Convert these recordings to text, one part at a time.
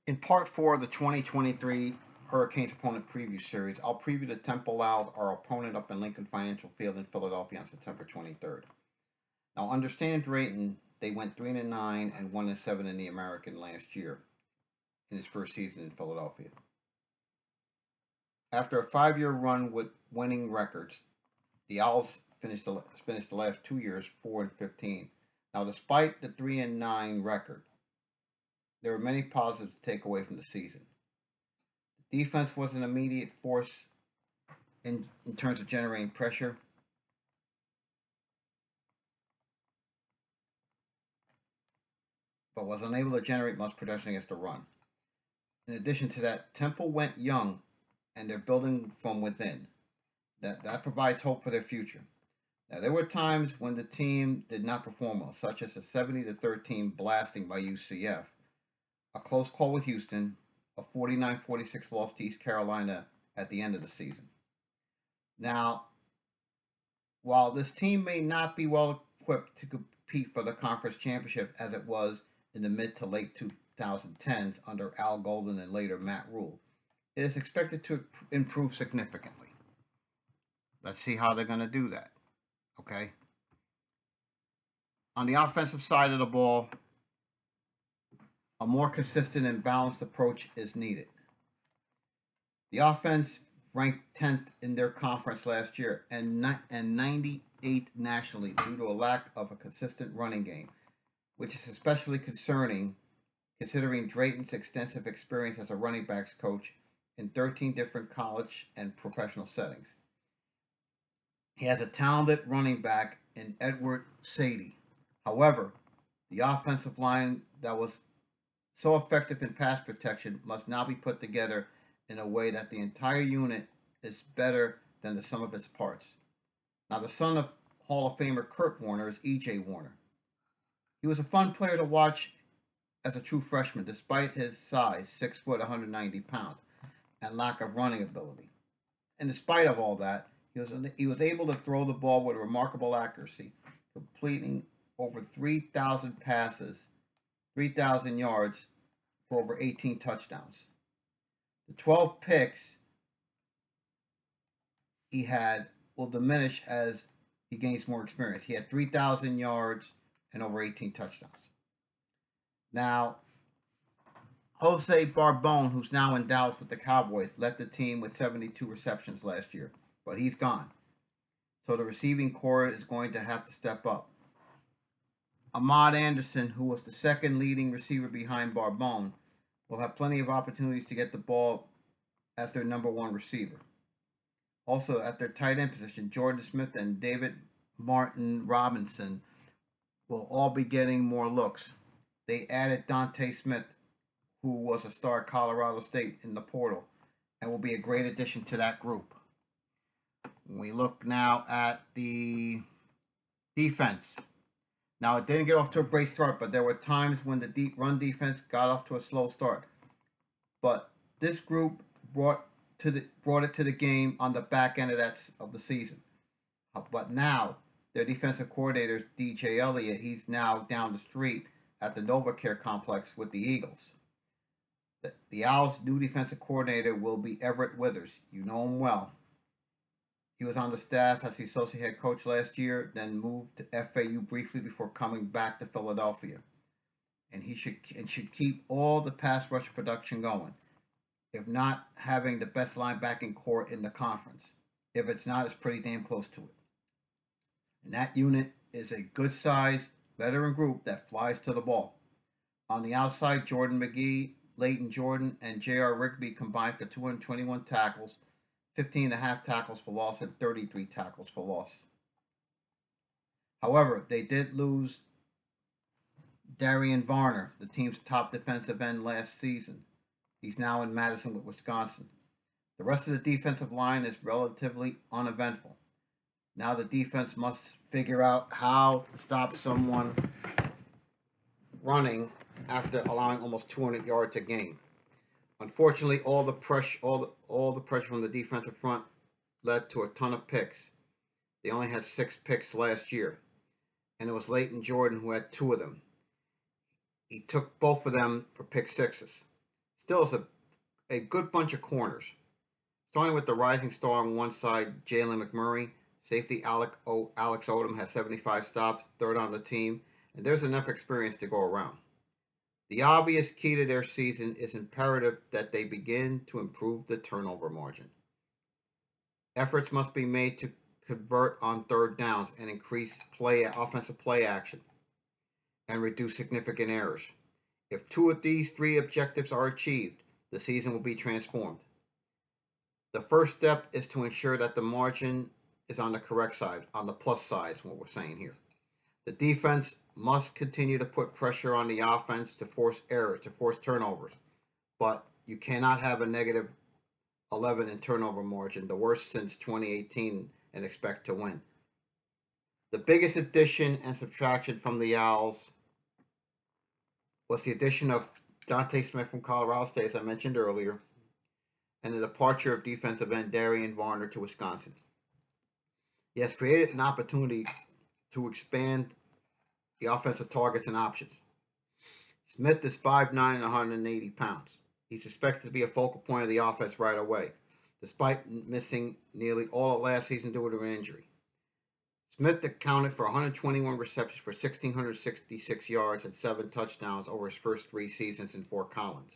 In part four of the 2023 Hurricanes opponent preview series, I'll preview the Temple Owls, our opponent up in Lincoln Financial Field in Philadelphia on September 23rd. Now, understand Drayton, they went 3-9 and 1-7 in the American last year in his first season in Philadelphia. After a 5-year run with winning records, the Owls finished the last 2 years 4-15. Now, despite the 3-9 record, there are many positives to take away from the season. The defense was an immediate force in terms of generating pressure. But was unable to generate much production against the run. In addition to that, Temple went young and they're building from within. That provides hope for their future. Now, there were times when the team did not perform well, such as a 70-13 blasting by UCF, a close call with Houston, a 49-46 loss to East Carolina at the end of the season. Now, while this team may not be well equipped to compete for the conference championship as it was in the mid to late 2010s under Al Golden and later Matt Rhule, it is expected to improve significantly. Let's see how they're going to do that. Okay? On the offensive side of the ball, a more consistent and balanced approach is needed. The offense ranked 10th in their conference last year and 98th nationally due to a lack of a consistent running game, which is especially concerning considering Drayton's extensive experience as a running backs coach in 13 different college and professional settings. He has a talented running back in Edward Sadie. However, the offensive line that was so effective in pass protection must now be put together in a way that the entire unit is better than the sum of its parts. Now, the son of Hall of Famer Kurt Warner is E.J. Warner. He was a fun player to watch as a true freshman, despite his size, 6 foot, 190 pounds, and lack of running ability. And despite of all that, he was able to throw the ball with remarkable accuracy, completing over 3,000 passes, 3,000 yards for over 18 touchdowns. The 12 picks he had will diminish as he gains more experience. He had 3,000 yards and over 18 touchdowns. Now, Jose Barbone, who's now in Dallas with the Cowboys, led the team with 72 receptions last year, but he's gone. So the receiving core is going to have to step up. Ahmad Anderson, who was the second leading receiver behind Barbone, will have plenty of opportunities to get the ball as their number one receiver. Also, at their tight end position, Jordan Smith and David Martin Robinson will all be getting more looks. They added Dante Smith, who was a star at Colorado State in the portal, and will be a great addition to that group. We look now at the defense. Now, it didn't get off to a great start, but there were times when the run defense got off to a slow start. But this group brought it to the game on the back end of the season. But now, their defensive coordinator is DJ Elliott. He's now down the street at the NovaCare complex with the Eagles. The Owls' new defensive coordinator will be Everett Withers. You know him well. He was on the staff as the associate head coach last year, then moved to FAU briefly before coming back to Philadelphia. And he should keep all the pass rush production going, if not having the best linebacking core in the conference. If it's not, it's pretty damn close to it. And that unit is a good size veteran group that flies to the ball. On the outside, Jordan McGee, Leighton Jordan, and J.R. Rigby combined for 221 tackles, 15.5 tackles for loss, and 33 tackles for loss. However, they did lose Darian Varner, the team's top defensive end last season. He's now in Madison with Wisconsin. The rest of the defensive line is relatively uneventful. Now the defense must figure out how to stop someone running after allowing almost 200 yards a game. Unfortunately, all the pressure from the defensive front led to a ton of picks. They only had 6 picks last year, and it was Leighton Jordan who had 2 of them. He took both of them for pick sixes. Still, it's a good bunch of corners. Starting with the rising star on one side, Jalen McMurray. Safety Alex Odom has 75 stops, third on the team, and there's enough experience to go around. The obvious key to their season is imperative that they begin to improve the turnover margin. Efforts must be made to convert on third downs and increase offensive play action and reduce significant errors. If two of these three objectives are achieved, the season will be transformed. The first step is to ensure that the margin is on the correct side, on the plus side is what we're saying here. The defense must continue to put pressure on the offense to force errors, to force turnovers. But you cannot have a negative 11 in turnover margin, the worst since 2018, and expect to win. The biggest addition and subtraction from the Owls was the addition of Dante Smith from Colorado State, as I mentioned earlier, and the departure of defensive end Darian Varner to Wisconsin. He has created an opportunity to expand the offensive targets and options. Smith is 5'9" and 180 pounds. He's expected to be a focal point of the offense right away, despite missing nearly all of last season due to an injury. Smith accounted for 121 receptions for 1,666 yards and 7 touchdowns over his first 3 seasons in Fort Collins.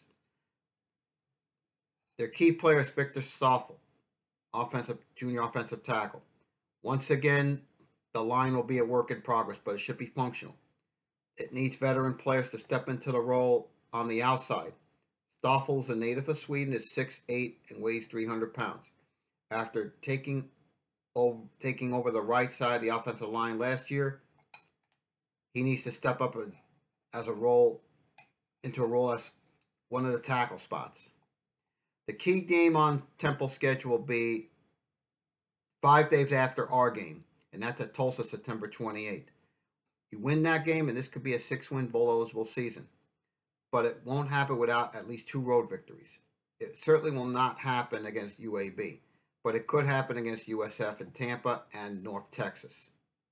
Their key player is Victor Stoffel, junior offensive tackle. Once again, the line will be a work in progress, but it should be functional. It needs veteran players to step into the role on the outside. Stoffel is a native of Sweden, is 6'8", and weighs 300 pounds. After taking over the right side of the offensive line last year, he needs to step up into a role as one of the tackle spots. The key game on Temple's schedule will be 5 days after our game, and that's at Tulsa, September 28th. You win that game, and this could be a 6-win bowl-eligible season. But it won't happen without at least 2 road victories. It certainly will not happen against UAB, but it could happen against USF in Tampa and North Texas.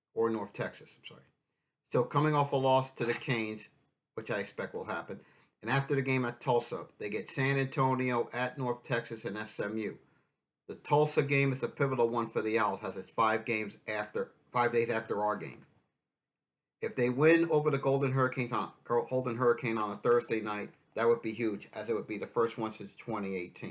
Still coming off a loss to the Canes, which I expect will happen. And after the game at Tulsa, they get San Antonio, at North Texas, and SMU. The Tulsa game is a pivotal one for the Owls, as it's 5 days after our game. If they win over the Golden Hurricane on a Thursday night, that would be huge, as it would be the first one since 2018.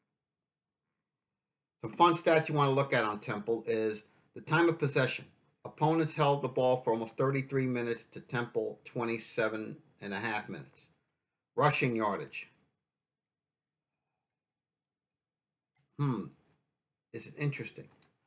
Some fun stats you want to look at on Temple is the time of possession. Opponents held the ball for almost 33 minutes to Temple 27.5 minutes. Rushing yardage. Is it interesting?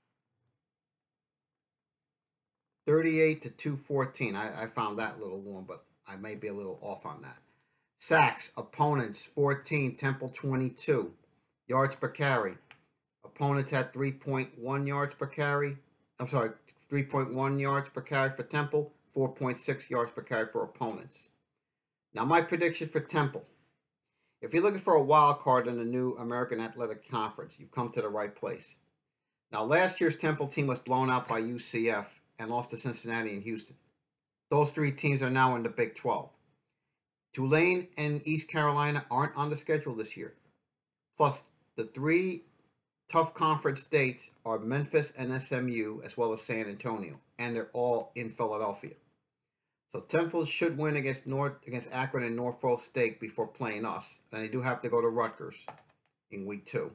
38 to 214. I found that a little warm, but I may be a little off on that. Sacks, opponents 14, Temple 22. Yards per carry. Opponents had 3.1 yards per carry. 3.1 yards per carry for Temple, 4.6 yards per carry for opponents. Now, my prediction for Temple. If you're looking for a wild card in the new American Athletic Conference, you've come to the right place. Now, last year's Temple team was blown out by UCF and lost to Cincinnati and Houston. Those 3 teams are now in the Big 12. Tulane and East Carolina aren't on the schedule this year. Plus, the 3 tough conference dates are Memphis and SMU, as well as San Antonio, and they're all in Philadelphia. So Temple should win against Akron and Norfolk State before playing us, and they do have to go to Rutgers in week 2.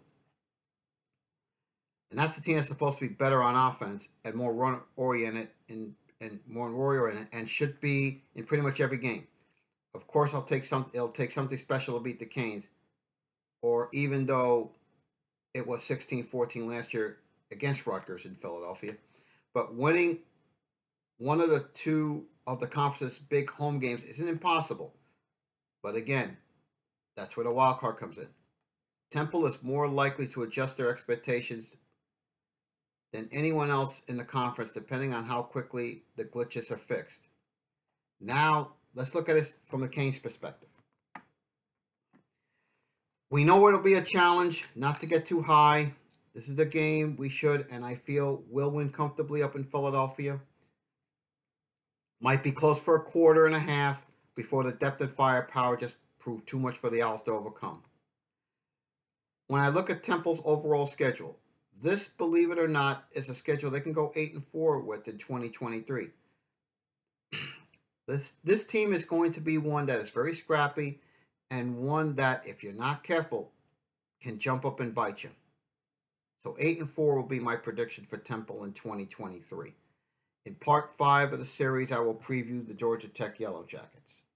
And that's the team that's supposed to be better on offense and more run-oriented and should be in pretty much every game. Of course, it'll take something special to beat the Canes, or even though it was 16-14 last year against Rutgers in Philadelphia. But winning one of the 2 of the conference's big home games isn't impossible. But again, that's where the wild card comes in. Temple is more likely to adjust their expectations than anyone else in the conference, depending on how quickly the glitches are fixed. Now, let's look at it from the Canes' perspective. We know it'll be a challenge not to get too high. This is a game we should, and I feel, will win comfortably up in Philadelphia. Might be close for a quarter and a half before the depth and firepower just proved too much for the Owls to overcome. when I look at Temple's overall schedule, this, believe it or not, is a schedule they can go 8-4 with in 2023. This team is going to be one that is very scrappy and one that, if you're not careful, can jump up and bite you. So 8-4 will be my prediction for Temple in 2023. In part 5 of the series, I will preview the Georgia Tech Yellow Jackets.